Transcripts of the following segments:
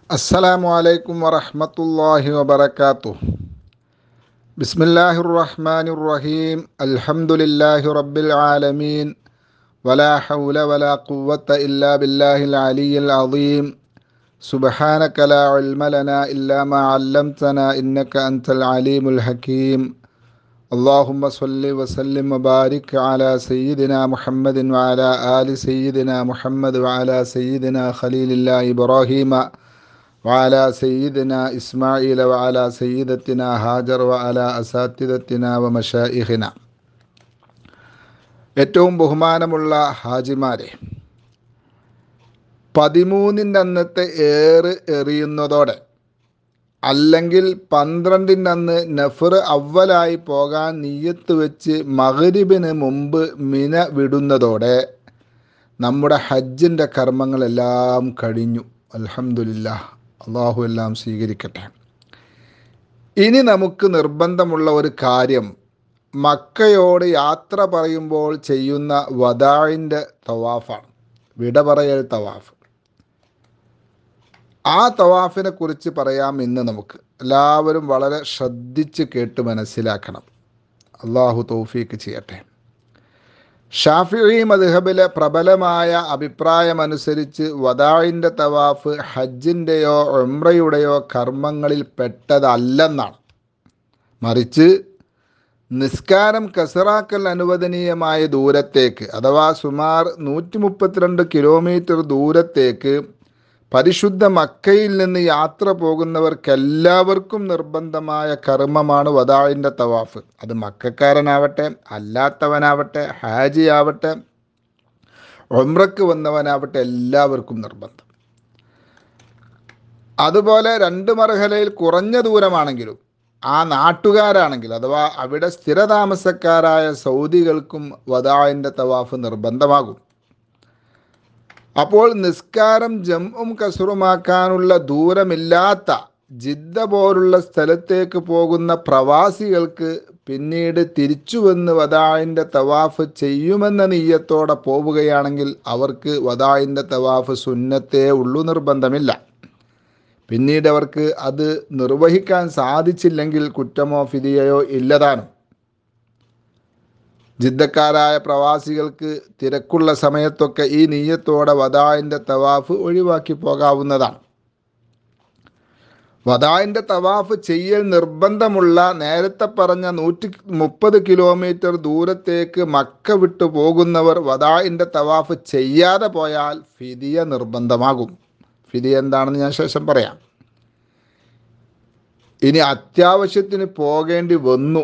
അസ്സലാമു അലൈക്കും വറഹ്മത്തുള്ളാഹി വബറകാതുഹു. ബിസ്മില്ലാഹിർ റഹ്മാനിർ റഹീം. അൽഹംദുലില്ലാഹി റബ്ബിൽ ആലമീൻ. വലാ ഹൗല വലാ ഖുവ്വത ഇല്ലാ ബില്ലാഹിൽ അലിയ്യിൽ അദീം. സുബ്ഹാനക ലാ ഇൽമ ലനാ ഇല്ലാ മാ അല്ലംതനാ ഇന്നക അൻതൽ അലീമുൽ ഹകീം. അല്ലാഹുമ്മ സ്വല്ലി വസല്ലിം വബാരിക് അലാ സയ്യിദിനാ മുഹമ്മദിൻ വഅലാ ആലി സയ്യിദിനാ മുഹമ്മദ് വഅലാ സയ്യിദിനാ ഖലീലില്ലാഹി ഇബ്രാഹീമ വഅലാ സയ്യിദിന ഇസ്മായിൽ വഅലാ സയ്യിദത്തിന ഹാജർ വഅലാ അസാത്തിദത്തിന വ മശായിഖിന. ഏറ്റവും ബഹുമാനമുള്ള ഹാജിമാരെ, 13-ൻ്റെ അന്നത്തെ ഏറ് എറിയുന്നതോടെ അല്ലെങ്കിൽ 12-ൻ്റെ അന്ന് നഫർ അവ്വലായി പോകാൻ നിയ്യത്ത് വെച്ച് മഗ്രിബിന് മുമ്പ് മിന വിടുന്നതോടെ നമ്മുടെ ഹജ്ജിൻ്റെ കർമ്മങ്ങളെല്ലാം കഴിഞ്ഞു. അൽഹംദുലില്ലാഹ്. അള്ളാഹു എല്ലാം സ്വീകരിക്കട്ടെ. ഇനി നമുക്ക് നിർബന്ധമുള്ള ഒരു കാര്യം, മക്കയോട് യാത്ര പറയുമ്പോൾ ചെയ്യുന്ന വദാഇൻ്റെ തവാഫാണ്, വിട പറയൽ തവാഫ്. ആ തവാഫിനെ കുറിച്ച് പറയാം ഇന്ന് നമുക്ക്. എല്ലാവരും വളരെ ശ്രദ്ധിച്ച് കേട്ട് മനസ്സിലാക്കണം. അള്ളാഹു തൗഫീക്ക് ചെയ്യട്ടെ. ഷാഫിഈ മദ്ഹബിലെ പ്രബലമായ അഭിപ്രായമനുസരിച്ച് വദാഇൻ്റെ തവാഫ് ഹജ്ജിൻ്റെയോ ഉംറയുടെയോ കർമ്മങ്ങളിൽ പെട്ടതല്ലെന്നാണ്. മറിച്ച് നിസ്കാരം കസറാക്കൽ അനുവദനീയമായ ദൂരത്തേക്ക്, അഥവാ സുമാർ 132 കിലോമീറ്റർ ദൂരത്തേക്ക് പരിശുദ്ധ മക്കയിൽ നിന്ന് യാത്ര പോകുന്നവർക്കെല്ലാവർക്കും നിർബന്ധമായ കർമ്മമാണ് വദാഇൻ്റെ തവാഫ്. അത് മക്കക്കാരനാവട്ടെ അല്ലാത്തവനാവട്ടെ, ഹാജി ആവട്ടെ, ഉംറക്ക് വന്നവനാവട്ടെ, എല്ലാവർക്കും നിർബന്ധം. അതുപോലെ 2 മർഹലയിൽ കുറഞ്ഞ ദൂരമാണെങ്കിലും ആ നാട്ടുകാരാണെങ്കിൽ, അഥവാ അവിടെ സ്ഥിരതാമസക്കാരായ സൗദികൾക്കും വദാഇൻ്റെ തവാഫ് നിർബന്ധമാകും. അപ്പോൾ നിസ്കാരം ജംഉം കസ്റുമാക്കാനുള്ള ദൂരമില്ലാത്ത ജിദ്ദ പോലുള്ള സ്ഥലത്തേക്ക് പോകുന്ന പ്രവാസികൾക്ക് പിന്നീട് തിരിച്ചു വന്ന് വദാഇൻ്റെ തവാഫ് ചെയ്യുമെന്ന നിയ്യത്തോടെ പോവുകയാണെങ്കിൽ അവർക്ക് വദാഇൻ്റെ തവാഫ് സുന്നത്തേ ഉള്ളൂ, നിർബന്ധമില്ല. പിന്നീട് അവർക്ക് അത് നിർവഹിക്കാൻ സാധിച്ചില്ലെങ്കിൽ കുറ്റമോ ഫിദിയയോ ഇല്ലതാനും. ജിദ്ദക്കാരായ പ്രവാസികൾക്ക് തിരക്കുള്ള സമയത്തൊക്കെ ഈ നിയ്യത്തോടെ വദാഇൻ്റെ തവാഫ് ഒഴിവാക്കി പോകാവുന്നതാണ്. വദാഇൻ്റെ തവാഫ് ചെയ്യൽ നിർബന്ധമുള്ള നേരത്തെ പറഞ്ഞ 130 കിലോമീറ്റർ ദൂരത്തേക്ക് മക്ക വിട്ടു പോകുന്നവർ വദാഇൻ്റെ തവാഫ് ചെയ്യാതെ പോയാൽ ഫിദിയ നിർബന്ധമാകും. ഫിദിയ എന്താണെന്ന് ഞാൻ ശേഷം പറയാം. ഇനി അത്യാവശ്യത്തിന് പോകേണ്ടി വന്നു,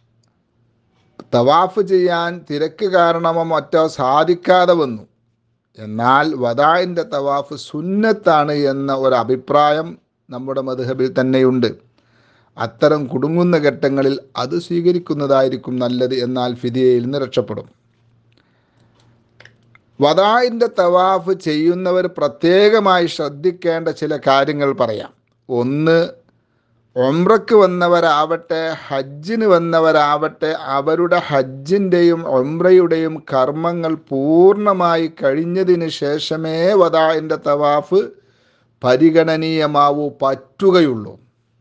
തവാഫ് ചെയ്യാൻ തിരക്ക് കാരണമോ മറ്റോ സാധിക്കാതെ വന്നു, എന്നാൽ വദാഇൻ്റെ തവാഫ് സുന്നത്താണ് എന്ന ഒരു അഭിപ്രായം നമ്മുടെ മദ്ഹബിൽ തന്നെയുണ്ട്. അത്തരം കുടുങ്ങുന്ന ഘട്ടങ്ങളിൽ അത് സ്വീകരിക്കുന്നതായിരിക്കും നല്ലത്, എന്നാൽ ഫിദിയയിൽ നിന്ന് രക്ഷപ്പെടും. വദാഇൻ്റെ തവാഫ് ചെയ്യുന്നവർ പ്രത്യേകമായി ശ്രദ്ധിക്കേണ്ട ചില കാര്യങ്ങൾ പറയാം. ഒന്ന്, ഉംറക്ക് വന്നവരാവട്ടെ ഹജ്ജിന് വന്നവരാവട്ടെ അവരുടെ ഹജ്ജിൻ്റെയും ഉംറയുടെയും കർമ്മങ്ങൾ പൂർണ്ണമായി കഴിഞ്ഞതിന് ശേഷമേ വദാഇൻ്റെ തവാഫ് പരിഗണനീയമാവൂ, പറ്റുകയുള്ളൂ.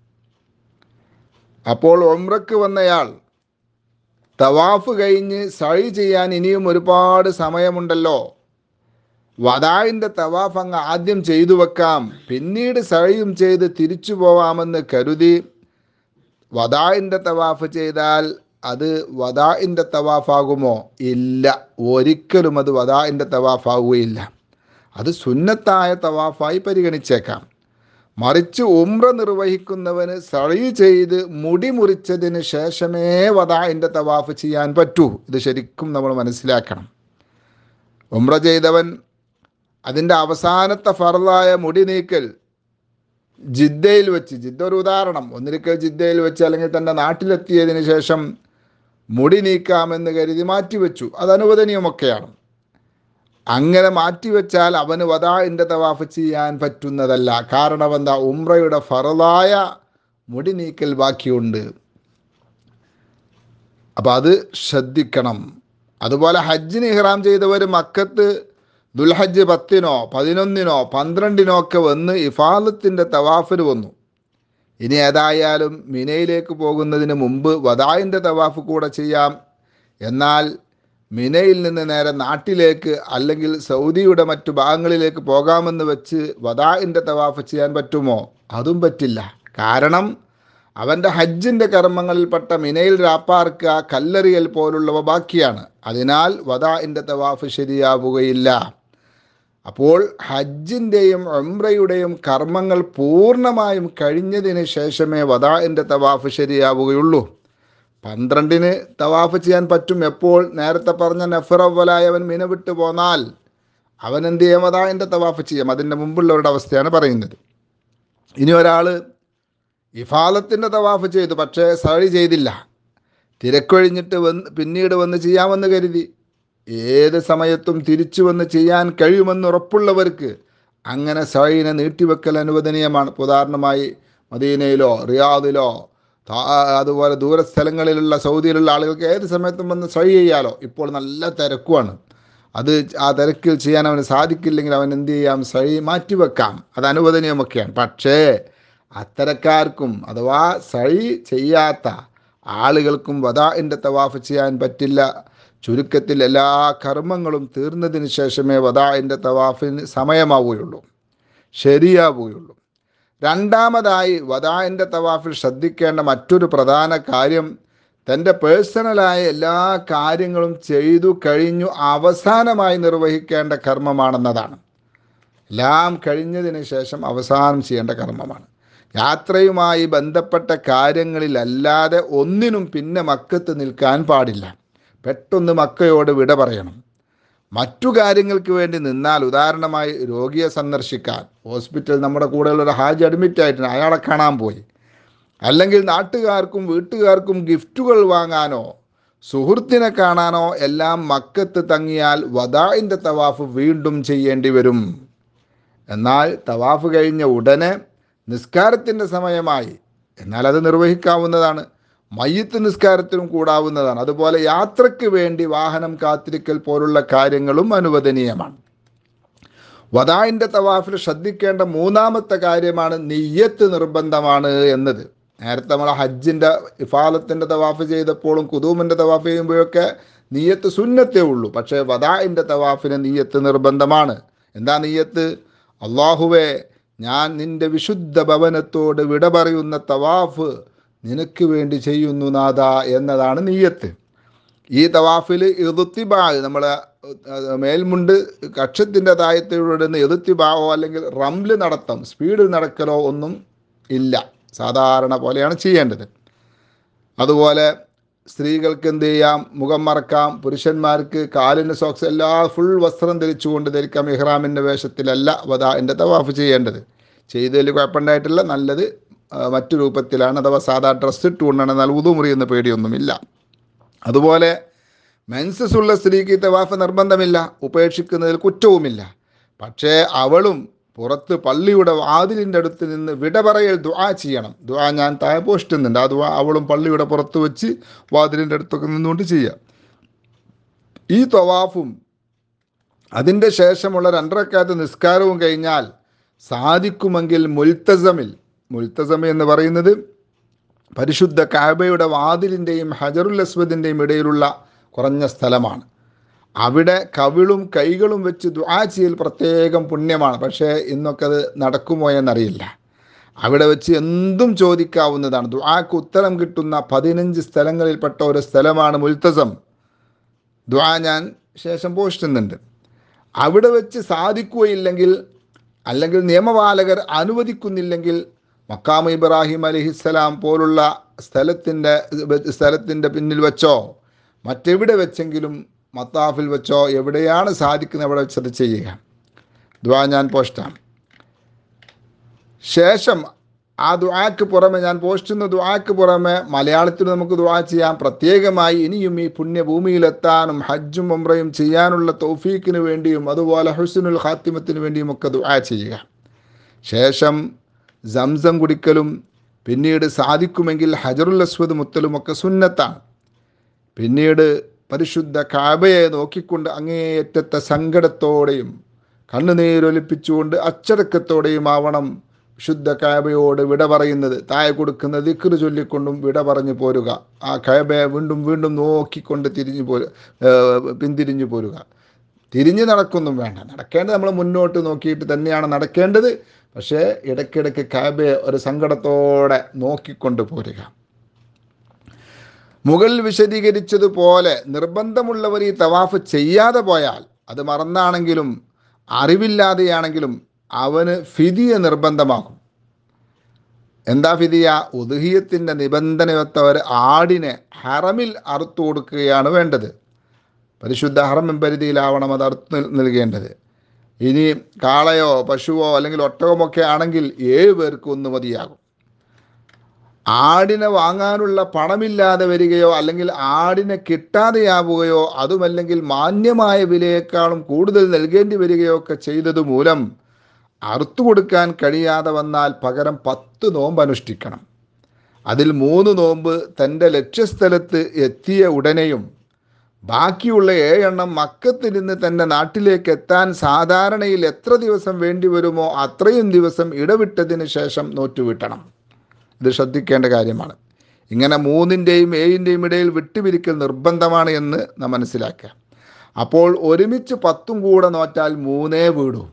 അപ്പോൾ ഉംറക്ക് വന്നയാൾ തവാഫ് കഴിഞ്ഞ് സഅയ് ചെയ്യാൻ ഇനിയും ഒരുപാട് സമയമുണ്ടല്ലോ, വദാഇൻ്റെ തവാഫ് അങ്ങ് ആദ്യം ചെയ്തു വെക്കാം, പിന്നീട് സഅയും ചെയ്ത് തിരിച്ചു പോവാമെന്ന് കരുതി വദാഇൻ്റെ തവാഫ് ചെയ്താൽ അത് വദാഇൻ്റെ തവാഫാകുമോ? ഇല്ല, ഒരിക്കലും അത് വദാഇൻ്റെ തവാഫാകുകയില്ല. അത് സുന്നത്തായ തവാഫായി പരിഗണിച്ചേക്കാം. മറിച്ച് ഉംറ നിർവഹിക്കുന്നവന് സഅയ് ചെയ്ത് മുടി മുറിച്ചതിന് ശേഷമേ വദാഇൻ്റെ തവാഫ് ചെയ്യാൻ പറ്റൂ. ഇത് ശരിക്കും നമ്മൾ മനസ്സിലാക്കണം. ഉംറ ചെയ്തവൻ അതിൻ്റെ അവസാനത്തെ ഫർളായ മുടി നീക്കൽ ജിദ്ദയിൽ വെച്ച്, ജിദ്ദ ഒരു ഉദാഹരണം, ഒന്നിരിക്കൽ ജിദ്ദയിൽ വെച്ച് അല്ലെങ്കിൽ തൻ്റെ നാട്ടിലെത്തിയതിന് ശേഷം മുടി നീക്കാമെന്ന് കരുതി മാറ്റിവെച്ചു, അത് അനുവദനീയമൊക്കെയാണ്. അങ്ങനെ മാറ്റിവെച്ചാൽ അവന് വദാഇൻ്റെ തവാഫ് ചെയ്യാൻ പറ്റുന്നതല്ല. കാരണം എന്താ? ഉംറയുടെ ഫർളായ മുടി നീക്കൽ ബാക്കിയുണ്ട്. അപ്പം അത് ശ്രദ്ധിക്കണം. അതുപോലെ ഹജ്ജിന് ഇഹ്റാം ചെയ്തവർ മക്കത്ത് ദുൽഹജ്ജ് 10-നോ 11-നോ 12-നോ ഒക്കെ വന്ന് ഇഫാദത്തിൻ്റെ തവാഫിന് വന്നു. ഇനി ഏതായാലും മിനയിലേക്ക് പോകുന്നതിന് മുമ്പ് വദാഇൻ്റെ തവാഫ് കൂടെ ചെയ്യാം. എന്നാൽ മിനയിൽ നിന്ന് നേരെ നാട്ടിലേക്ക് അല്ലെങ്കിൽ സൗദിയുടെ മറ്റു ഭാഗങ്ങളിലേക്ക് പോകാമെന്ന് വെച്ച് വദാഇൻ്റെ തവാഫ് ചെയ്യാൻ പറ്റുമോ? അതും പറ്റില്ല. കാരണം അവൻ്റെ ഹജ്ജിൻ്റെ കർമ്മങ്ങളിൽപ്പെട്ട മിനയിൽ രാപ്പാർക്കുക, കല്ലെറിയൽ പോലുള്ളവ ബാക്കിയാണ്. അതിനാൽ വദാഇൻ്റെ തവാഫ് ശരിയാവുകയില്ല. അപ്പോൾ ഹജ്ജിൻ്റെയും ഉംറയുടെയും കർമ്മങ്ങൾ പൂർണ്ണമായും കഴിഞ്ഞതിന് ശേഷമേ വദാഇൻ്റെ തവാഫ് ശരിയാവുകയുള്ളൂ. 12-ന് തവാഫ് ചെയ്യാൻ പറ്റും. എപ്പോൾ? നേരത്തെ പറഞ്ഞ നഫ്റവ്വലായവൻ മിന വിട്ട് പോന്നാൽ അവൻ എന്ത് ചെയ്യാം? വദാഇൻ്റെ തവാഫ് ചെയ്യാം. അതിൻ്റെ മുമ്പുള്ളവരുടെ അവസ്ഥയാണ് പറയുന്നത്. ഇനി ഒരാൾ ഇഫാദത്തിൻ്റെ തവാഫ് ചെയ്തു, പക്ഷേ സഅയ് ചെയ്തില്ല, തിരക്കൊഴിഞ്ഞിട്ട് പിന്നീട് വന്ന് ചെയ്യാമെന്ന് കരുതി. ഏത് സമയത്തും തിരിച്ചു വന്ന് ചെയ്യാൻ കഴിയുമെന്ന് ഉറപ്പുള്ളവർക്ക് അങ്ങനെ സഅയിനെ നീട്ടിവെക്കൽ അനുവദനീയമാണ്. ഉദാഹരണമായി മദീനയിലോ റിയാദിലോ അതുപോലെ ദൂരസ്ഥലങ്ങളിലുള്ള സൗദിയിലുള്ള ആളുകൾക്ക് ഏത് സമയത്തും വന്ന് സഅയ് ചെയ്യാലോ. ഇപ്പോൾ നല്ല തിരക്കുമാണ്. ആ തിരക്കിൽ ചെയ്യാൻ അവന് സാധിക്കില്ലെങ്കിൽ അവൻ എന്ത് ചെയ്യാം? സഅയ് മാറ്റിവെക്കാം. അത് അനുവദനീയമൊക്കെയാണ്. പക്ഷേ അത്തരക്കാർക്കും അഥവാ സഅയ് ചെയ്യാത്ത ആളുകൾക്കും വദാഇൻ്റെ തവാഫ് ചെയ്യാൻ പറ്റില്ല. ചുരുക്കത്തിൽ എല്ലാ കർമ്മങ്ങളും തീർന്നതിന് ശേഷമേ വദാഇൻ്റെ തവാഫിന് സമയമാവുകയുള്ളൂ, ശരിയാവുകയുള്ളൂ. രണ്ടാമതായി വദാഇൻ്റെ തവാഫിൽ ശ്രദ്ധിക്കേണ്ട മറ്റൊരു പ്രധാന കാര്യം തൻ്റെ പേഴ്സണലായ എല്ലാ കാര്യങ്ങളും ചെയ്തു കഴിഞ്ഞു അവസാനമായി നിർവഹിക്കേണ്ട കർമ്മമാണെന്നതാണ്. എല്ലാം കഴിഞ്ഞതിന് ശേഷം അവസാനം ചെയ്യേണ്ട കർമ്മമാണ്. യാത്രയുമായി ബന്ധപ്പെട്ട കാര്യങ്ങളിലല്ലാതെ ഒന്നിനും പിന്നെ മക്കത്ത് നിൽക്കാൻ പാടില്ല. പെട്ടെന്ന് മക്കയോട് വിട പറയണം. മറ്റു കാര്യങ്ങൾക്ക് വേണ്ടി നിന്നാൽ, ഉദാഹരണമായി രോഗിയെ സന്ദർശിക്കാൻ, ഹോസ്പിറ്റൽ നമ്മുടെ കൂടെയുള്ളൊരു ഹാജി അഡ്മിറ്റ് ആയിട്ടുണ്ട്, അയാളെ കാണാൻ പോയി, അല്ലെങ്കിൽ നാട്ടുകാർക്കും വീട്ടുകാർക്കും ഗിഫ്റ്റുകൾ വാങ്ങാനോ സുഹൃത്തിനെ കാണാനോ എല്ലാം മക്കത്ത് തങ്ങിയാൽ വദാഇൻ്റെ തവാഫ് വീണ്ടും ചെയ്യേണ്ടി വരും. എന്നാൽ തവാഫ് കഴിഞ്ഞ ഉടനെ നിസ്കാരത്തിൻ്റെ സമയമായി, എന്നാൽ അത് നിർവഹിക്കാവുന്നതാണ്. മയ്യിത്ത് നിസ്കാരത്തിനും കൂടാവുന്നതാണ്. അതുപോലെ യാത്രയ്ക്ക് വേണ്ടി വാഹനം കാത്തിരിക്കൽ പോലുള്ള കാര്യങ്ങളും അനുവദനീയമാണ്. വദാഇൻ്റെ തവാഫിൽ ശ്രദ്ധിക്കേണ്ട മൂന്നാമത്തെ കാര്യമാണ് നിയ്യത്ത് നിർബന്ധമാണ് എന്നത്. നേരത്തെ നമ്മൾ ഹജ്ജിൻ്റെ ഇഫാദത്തിൻ്റെ തവാഫ് ചെയ്തപ്പോഴും കുദൂമിൻ്റെ തവാഫ് ചെയ്യുമ്പോഴൊക്കെ നിയ്യത്ത് സുന്നത്തേ ഉള്ളൂ. പക്ഷേ വദാഇൻ്റെ തവാഫിന് നിയ്യത്ത് നിർബന്ധമാണ്. എന്താ നിയ്യത്ത്? അല്ലാഹുവേ, ഞാൻ നിൻ്റെ വിശുദ്ധ ഭവനത്തോട് വിട പറയുന്ന തവാഫ് നിനക്ക് വേണ്ടി ചെയ്യുന്നു നാഥ എന്നതാണ് നിയ്യത്ത്. ഈ തവാഫിൽ ഇദ്തിബാഅ്, നമ്മളെ മേൽമുണ്ട് കക്ഷത്തിൻ്റെ താഴത്തിലൂടെ ഇദ്തിബാഅോ അല്ലെങ്കിൽ റംല് നടത്തം, സ്പീഡിൽ നടക്കലോ ഒന്നും ഇല്ല. സാധാരണ പോലെയാണ് ചെയ്യേണ്ടത്. അതുപോലെ സ്ത്രീകൾക്ക് എന്ത് ചെയ്യാം? മുഖം മറക്കാം. പുരുഷന്മാർക്ക് കാലിന് സോക്സ്, എല്ലാ ഫുൾ വസ്ത്രം ധരിച്ചുകൊണ്ട് ധരിക്കാം. ഇഹ്റാമിൻ്റെ വേഷത്തിലല്ല വദാഇൻ്റെ തവാഫ് ചെയ്യേണ്ടത്. ചെയ്തതിൽ കുഴപ്പമുണ്ടായിട്ടില്ല, നല്ലത് മറ്റു രൂപത്തിലാണ്, അഥവാ സാധാ ഡ്രസ്സ് ഇട്ടുകൊണ്ടാണ്. എന്നാൽ വുദു മുറിയുന്ന പേടിയൊന്നുമില്ല. അതുപോലെ മെൻസസ് ഉള്ള സ്ത്രീക്ക് തവാഫ് നിർബന്ധമില്ല, ഉപേക്ഷിക്കുന്നതിൽ കുറ്റവുമില്ല. പക്ഷേ അവളും പുറത്ത് പള്ളിയുടെ വാതിലിൻ്റെ അടുത്ത് നിന്ന് വിട പറയൽ ദുആ ചെയ്യണം. ദുആ ഞാൻ താഴെ പോസ്റ്റുന്നുണ്ട്. ആ ദുആ അവളും പള്ളിയുടെ പുറത്ത് വെച്ച് വാതിലിൻ്റെ അടുത്തൊക്കെ നിന്നുകൊണ്ട് ചെയ്യുക. ഈ തവാഫും അതിൻ്റെ ശേഷമുള്ള 2 റക്അത്ത് നിസ്കാരവും കഴിഞ്ഞാൽ സാധിക്കുമെങ്കിൽ മുൽത്തസമി എന്ന് പറയുന്നത് പരിശുദ്ധ കഅബയുടെ വാതിലിൻ്റെയും ഹജറുൽ അസ്വദിൻ്റെയും ഇടയിലുള്ള കുറഞ്ഞ സ്ഥലമാണ്. അവിടെ കവിളും കൈകളും വെച്ച് ദുആ ചെയ്യൽ പ്രത്യേകം പുണ്യമാണ്. പക്ഷേ ഇന്നൊക്കെ അത് നടക്കുമോ എന്നറിയില്ല. അവിടെ വെച്ച് എന്തും ചോദിക്കാവുന്നതാണ്. ദുആക്ക് ഉത്തരം കിട്ടുന്ന 15 സ്ഥലങ്ങളിൽപ്പെട്ട ഒരു സ്ഥലമാണ് മുൽത്തസം. ദുആ ഞാൻ ശേഷം പോസ്റ്റുന്നുണ്ട്. അവിടെ വെച്ച് സാധിക്കുകയില്ലെങ്കിൽ, അല്ലെങ്കിൽ നിയമപാലകർ അനുവദിക്കുന്നില്ലെങ്കിൽ, മഖാം ഇബ്രാഹിം അലൈഹിസ്സലാം പോലുള്ള സ്ഥലത്തിൻ്റെ പിന്നിൽ വെച്ചോ മറ്റെവിടെ വെച്ചെങ്കിലും മത്താഫിൽ വെച്ചോ എവിടെയാണ് സാധിക്കുന്നത് അവിടെ വെച്ചത് ചെയ്യുക. ദുആ ഞാൻ പോസ്റ്റാണ്. ശേഷം ആ ദുആക്ക് പുറമെ, ഞാൻ പോസ്റ്റുന്ന ദുആക്ക് പുറമെ മലയാളത്തിൽ നമുക്ക് ദുആ ചെയ്യാം. പ്രത്യേകമായി ഇനിയും ഈ പുണ്യഭൂമിയിലെത്താനും ഹജ്ജും ഉംറയും ചെയ്യാനുള്ള തൗഫീക്കിന് വേണ്ടിയും അതുപോലെ ഹുസ്നുൽ ഖാത്തിമത്തിന് വേണ്ടിയും ഒക്കെ ദുആ ചെയ്യുക. ശേഷം സംസം കുടിക്കലും പിന്നീട് സാധിക്കുമെങ്കിൽ ഹജറുൽ അസ്വദ് മുത്തലുമൊക്കെ സുന്നത്താണ്. പിന്നീട് പരിശുദ്ധ കഅബയെ നോക്കിക്കൊണ്ട് അങ്ങേയറ്റത്തെ സങ്കടത്തോടെയും കണ്ണുനീരൊലിപ്പിച്ചുകൊണ്ട് അച്ചടക്കത്തോടെയും ആവണം വിശുദ്ധ കഅബയോട് വിട പറയുന്നത്. താഴെ കൊടുക്കുന്ന ദിക്ർ ചൊല്ലിക്കൊണ്ടും വിട പറഞ്ഞു പോരുക. ആ കഅബയെ വീണ്ടും വീണ്ടും നോക്കിക്കൊണ്ട് പിന്തിരിഞ്ഞു പോരുക. തിരിഞ്ഞു നടക്കൊന്നും വേണ്ട. നടക്കേണ്ടത് നമ്മൾ മുന്നോട്ട് നോക്കിയിട്ട് തന്നെയാണ് നടക്കേണ്ടത്. പക്ഷേ ഇടയ്ക്കിടയ്ക്ക് കഅബയെ ഒരു സങ്കടത്തോടെ നോക്കിക്കൊണ്ട് പോരുക. മുകളിൽ വിശദീകരിച്ചതുപോലെ നിർബന്ധമുള്ളവർ ഈ തവാഫ് ചെയ്യാതെ പോയാൽ, അത് മറന്നാണെങ്കിലും അറിവില്ലാതെയാണെങ്കിലും അവന് ഫിദിയ നിർബന്ധമാകും. എന്താ ഫിദിയ? ഉദ്ഹിയത്തിൻ്റെ നിബന്ധനയൊത്തവർ ആടിനെ ഹറമിൽ അറുത്തു കൊടുക്കുകയാണ് വേണ്ടത്. പരിശുദ്ധ ഹറം പരിധിയിലാവണം അത് അറുത്ത് നൽകേണ്ടത്. ഇനി കാളയോ പശുവോ അല്ലെങ്കിൽ ഒട്ടകമൊക്കെ ആണെങ്കിൽ 7 പേർക്ക് ഒന്ന് മതിയാകും. ആടിനെ വാങ്ങാനുള്ള പണമില്ലാതെ വരികയോ അല്ലെങ്കിൽ ആടിനെ കിട്ടാതെയാവുകയോ അതുമല്ലെങ്കിൽ മാന്യമായ വിലയേക്കാളും കൂടുതൽ നൽകേണ്ടി വരികയോ ഒക്കെ ചെയ്തത് മൂലം അറുത്തു കൊടുക്കാൻ കഴിയാതെ വന്നാൽ പകരം 10 നോമ്പ് അനുഷ്ഠിക്കണം. അതിൽ 3 നോമ്പ് തൻ്റെ ലക്ഷ്യസ്ഥലത്ത് എത്തിയ ഉടനെയും ബാക്കിയുള്ള 7 എണ്ണം മക്കത്ത് നിന്ന് തൻ്റെ നാട്ടിലേക്ക് എത്താൻ സാധാരണയിൽ എത്ര ദിവസം വേണ്ടി വരുമോ അത്രയും ദിവസം ഇടവിട്ടതിന് ശേഷം നോറ്റുവിട്ടണം. ഇത് ശ്രദ്ധിക്കേണ്ട കാര്യമാണ്. ഇങ്ങനെ 3ൻ്റെയും 7ൻ്റെയും ഇടയിൽ വിട്ടുപിരിക്കൽ നിർബന്ധമാണ് എന്ന് നാം മനസ്സിലാക്കുക. അപ്പോൾ ഒരുമിച്ച് 10 കൂടെ നോറ്റാൽ 3 വീടൂ.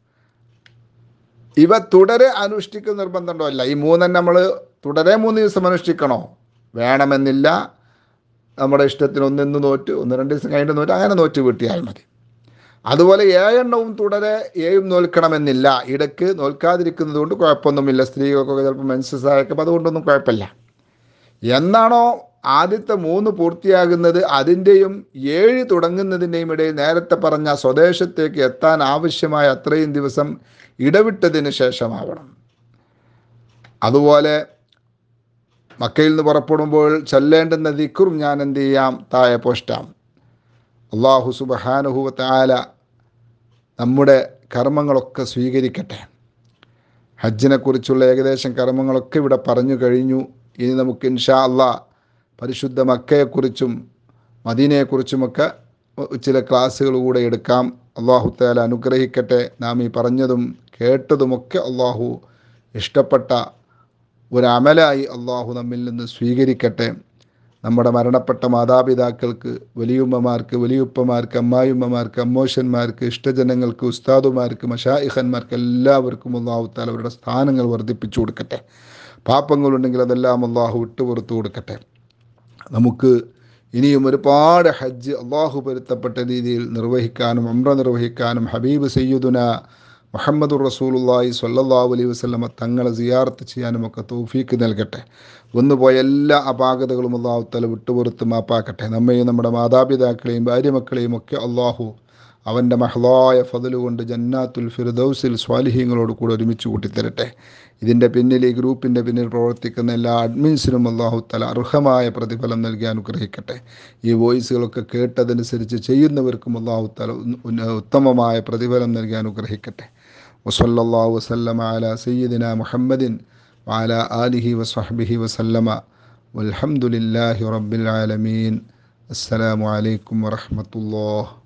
ഇവ തുടരെ അനുഷ്ഠിക്കൽ നിർബന്ധമുണ്ടോ? അല്ല. ഈ 3 നമ്മൾ തുടരെ 3 ദിവസം അനുഷ്ഠിക്കണോ? വേണമെന്നില്ല. നമ്മുടെ ഇഷ്ടത്തിന് ഒന്നിന്ന് നോറ്റ് 1-2 ദിവസം കഴിഞ്ഞിട്ട് നോറ്റ് അങ്ങനെ നോറ്റ് വീട്ടിയാൽ മതി. അതുപോലെ 7 എണ്ണവും തുടരെ 7 നോൽക്കണമെന്നില്ല. ഇടയ്ക്ക് നോൽക്കാതിരിക്കുന്നത് കൊണ്ട് കുഴപ്പമൊന്നുമില്ല. സ്ത്രീകൾക്കൊക്കെ ചിലപ്പോൾ മെൻസസ് ആയേക്കും, അതുകൊണ്ടൊന്നും കുഴപ്പമില്ല. എന്നാണോ ആദ്യത്തെ 3 പൂർത്തിയാകുന്നത് അതിൻ്റെയും 7 തുടങ്ങുന്നതിൻ്റെയും ഇടയിൽ നേരത്തെ പറഞ്ഞ സ്വദേശത്തേക്ക് എത്താൻ ആവശ്യമായ അത്രയും ദിവസം ഇടവിട്ടതിന് ശേഷമാവണം. അതുപോലെ മക്കയിൽ നിന്ന് പുറപ്പെടുമ്പോൾ ചൊല്ലേണ്ടുന്ന ദിക്റും ഞാൻ എന്ത് ചെയ്യാം? താഴെ പോസ്റ്റാം. അല്ലാഹു സുബ്ഹാനഹു വ തആല നമ്മുടെ കർമ്മങ്ങളൊക്കെ സ്വീകരിക്കട്ടെ. ഹജ്ജിനെക്കുറിച്ചുള്ള ഏകദേശം കർമ്മങ്ങളൊക്കെ ഇവിടെ പറഞ്ഞു കഴിഞ്ഞു. ഇനി നമുക്ക് ഇൻഷാ അല്ലാഹ് പരിശുദ്ധ മക്കയെക്കുറിച്ചും മദീനയെക്കുറിച്ചുമൊക്കെ ചില ക്ലാസ്സുകൾ കൂടെ എടുക്കാം. അല്ലാഹു തആല അനുഗ്രഹിക്കട്ടെ. നാം ഈ പറഞ്ഞതും കേട്ടതുമൊക്കെ അല്ലാഹു ഇഷ്ടപ്പെട്ട ഒരമലായി അല്ലാഹു നമ്മിൽ നിന്ന് സ്വീകരിക്കട്ടെ. നമ്മുടെ മരണപ്പെട്ട മാതാപിതാക്കൾക്ക്, വലിയുമ്മമാർക്ക്, വലിയുപ്പമാർക്ക്, അമ്മായിമ്മമാർക്ക്, അമ്മോശന്മാർക്ക്, ഇഷ്ടജനങ്ങൾക്ക്, ഉസ്താദുമാർക്ക്, മശായിഖന്മാർക്ക് എല്ലാവർക്കും അല്ലാഹു തആല അവരുടെ സ്ഥാനങ്ങൾ വർദ്ധിപ്പിച്ചു കൊടുക്കട്ടെ. പാപങ്ങളുണ്ടെങ്കിൽ അതെല്ലാം അല്ലാഹു വിട്ടുപുറത്തു കൊടുക്കട്ടെ. നമുക്ക് ഇനിയും ഒരുപാട് ഹജ്ജ് അല്ലാഹു പൊരുത്തപ്പെട്ട രീതിയിൽ നിർവഹിക്കാനും ഉംറ നിർവഹിക്കാനും ഹബീബ് സയ്യിദുന മുഹമ്മദുർ റസൂലുള്ളാഹി സ്വല്ലല്ലാഹു അലൈഹി വസല്ലമ തങ്ങളെ സിയാറത്ത് ചെയ്യാനുമൊക്കെ തൗഫീക്ക് നൽകട്ടെ. വന്നുപോയ എല്ലാ അപാകതകളും അല്ലാഹു തആല വിട്ടുപുറത്ത് മാപ്പാക്കട്ടെ. നമ്മയും നമ്മുടെ മാതാപിതാക്കളെയും ഭാര്യമക്കളെയും ഒക്കെ അല്ലാഹു അവൻ്റെ മഹ്ലായ ഫضല് കൊണ്ട് ജന്നാത്തുൽ ഫിർദൗസിൽ സ്വാലിഹീങ്ങളോട് കൂടെ ഒരുമിച്ച് കൂട്ടിത്തരട്ടെ. ഇതിൻ്റെ പിന്നിൽ, ഈ ഗ്രൂപ്പിൻ്റെ പിന്നിൽ പ്രവർത്തിക്കുന്ന എല്ലാ അഡ്മിൻസിനും അല്ലാഹു തആല അർഹമായ പ്രതിഫലം നൽകി അനുഗ്രഹിക്കട്ടെ. ഈ വോയിസുകളൊക്കെ കേട്ടതനുസരിച്ച് ചെയ്യുന്നവർക്കും അല്ലാഹു തആല ഉത്തമമായ പ്രതിഫലം നൽകി അനുഗ്രഹിക്കട്ടെ. വസല്ലല്ലാഹു വസല്ലമ അലാ സയ്യിദിനാ മുഹമ്മദിൻ വഅലാ ആലിഹി വസ്വഹ്ബിഹി വസല്ലമ വൽഹംദുലില്ലാഹി റബ്ബിൽ ആലമീൻ. അസ്സലാമു അലൈക്കും വറഹ്മത്തുള്ളാഹി.